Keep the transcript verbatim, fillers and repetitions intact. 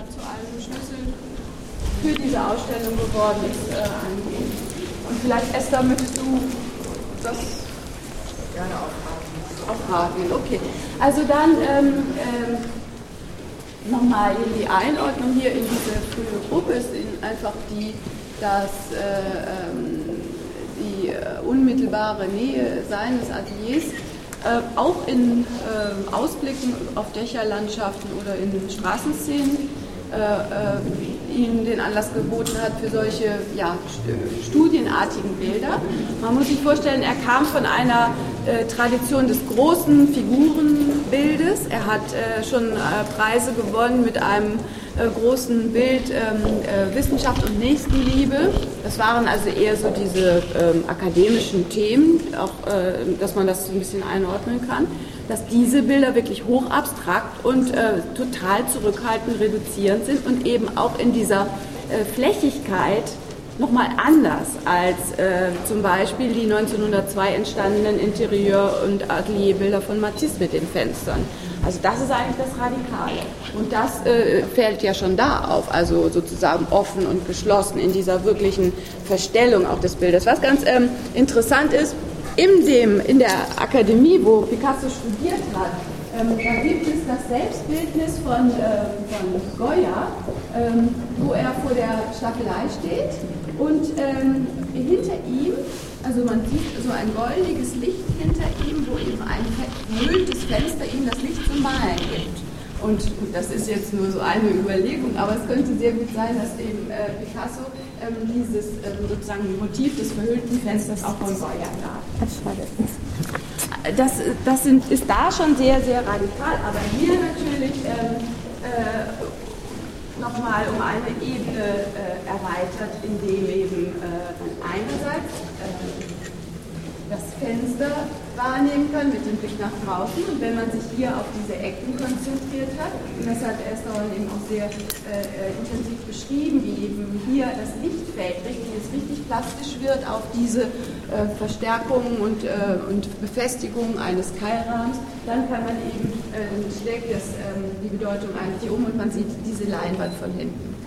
ja zu einem Schlüssel für diese Ausstellung geworden ist, äh, angehen. Und vielleicht, Esther, möchtest du das gerne aufraten? Aufraten, okay. Also dann ähm, ähm, nochmal die Einordnung hier in diese frühe Gruppe ist einfach die, dass äh, ähm, die äh, unmittelbare Nähe seines Ateliers äh, auch in äh, Ausblicken auf Dächerlandschaften oder in Straßenszenen äh, äh, ihnen den Anlass geboten hat für solche ja, studienartigen Bilder. Man muss sich vorstellen, er kam von einer äh, Tradition des großen Figurenbildes. Er hat äh, schon äh, Preise gewonnen mit einem äh, großen Bild ähm, äh, Wissenschaft und Nächstenliebe. Das waren also eher so diese ähm, akademischen Themen, auch, äh, dass man das so ein bisschen einordnen kann, dass diese Bilder wirklich hochabstrakt und äh, total zurückhaltend, reduzierend sind und eben auch in dieser äh, Flächigkeit nochmal anders als äh, zum Beispiel die neunzehnhundertzwei entstandenen Interieur- und Atelierbilder von Matisse mit den Fenstern. Also das ist eigentlich das Radikale. Und das äh, fällt ja schon da auf, also sozusagen offen und geschlossen in dieser wirklichen Verstellung auch des Bildes. Was ganz ähm, interessant ist, in, dem, in der Akademie, wo Picasso studiert hat, ähm, da gibt es das Selbstbildnis von, äh, von Goya, ähm, wo er vor der Staffelei steht und ähm, hinter ihm, also man sieht so ein goldiges Licht hinter ihm, wo eben ein verhülltes Fenster ihm das Licht zum Malen gibt. Und das ist jetzt nur so eine Überlegung, aber es könnte sehr gut sein, dass eben äh, Picasso ähm, dieses ähm, sozusagen Motiv des verhüllten Fensters auch von Goya gab. Das, das sind, ist da schon sehr, sehr radikal, aber hier natürlich ähm, äh, nochmal um eine Ebene äh, erweitert, indem eben äh, einerseits äh, das Fenster wahrnehmen kann mit dem Blick nach draußen und wenn man sich hier auf diese Ecken konzentriert hat, und das hat Esther eben auch sehr äh, intensiv beschrieben, wie eben hier das Lichtfeld richtig, es richtig plastisch wird auf diese äh, Verstärkung und, äh, und Befestigung eines Keilrahmens, dann kann man eben, äh, schlägt das, äh, die Bedeutung eigentlich um und man sieht diese Leinwand von hinten.